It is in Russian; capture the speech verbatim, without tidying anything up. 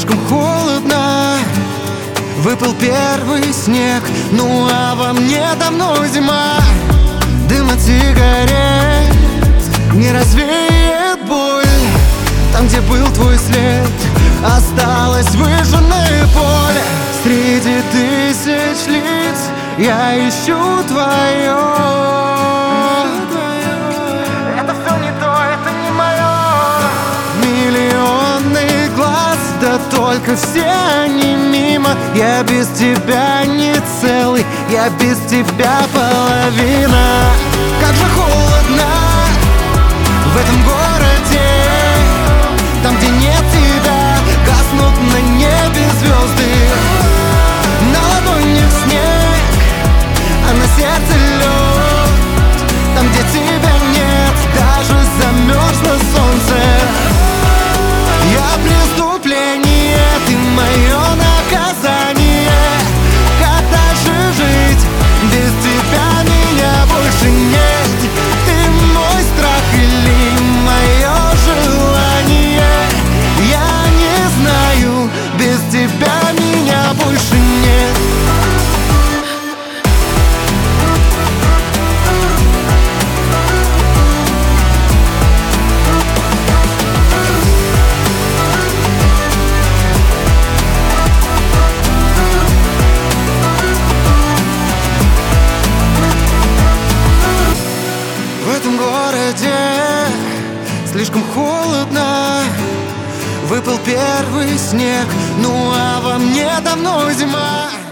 слишком холодно. Выпал первый снег, ну а во мне давно зима. Дым от сигарет не развеет боль. Там, где был твой след, осталось выжженное поле. Среди тысяч лиц я ищу твое. Это все не то, это не мое. Миллионный глаз, да только все они мимо. Я без тебя не целый, я без тебя половина. Как же холодно в этом городе. Там, где нет тебя, гаснут на небе звезды. На ладонях снег, а на сердце лед. Там, где тебя нет, даже замерзло солнце. Я преступление, ты мое наказание. Как дальше жить? Без тебя меня больше нет. Ты мой страх или мое желание? Я не знаю, без тебя меня больше нет. В этом городе слишком холодно. Выпал первый снег, ну а во мне давно зима.